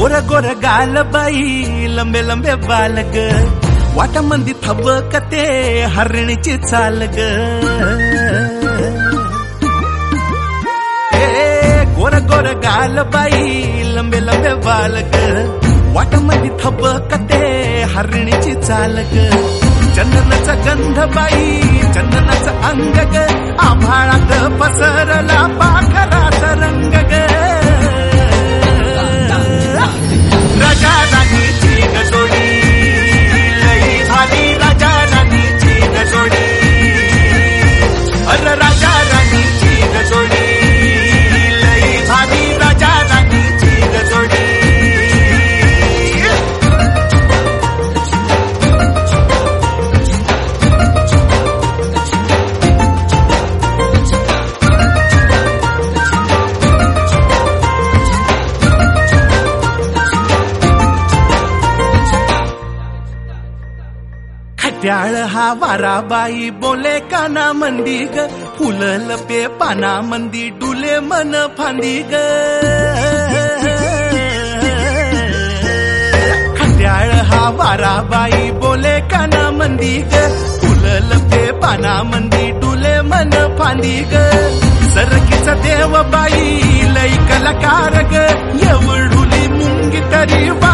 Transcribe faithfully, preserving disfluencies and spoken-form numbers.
गोर गोर गाल बाई लंबे लंबे बाल ग वाटामंदी थबकते हरणीची चाल ग गोर गोर गाल बाई लंबे लंबे बाल ग वाटामंदी थबकते हरणीची चाल ग चंदनाचा गंध बाई चंदनाचा अंग ग आभाळात पसरला पाखराचा रंग ग राजा राणीची गजोडी लई झाली राजा राणीची गजोडी अर राजा राणीची गजोडी लई झाली राजा राणीची गजोडी खट्याळ हा वारा बाई बोले काना मंदी ग फुलल पे पाना मंदी डुले मन फांदी ग खट्याळ हा वारा बाई बोले काना मंदी ग फुलल पे पाना मंदी डुले मन फांदी ग सरकीचा देव बाई लई कलाकार ग एवढुली मुंगी तरी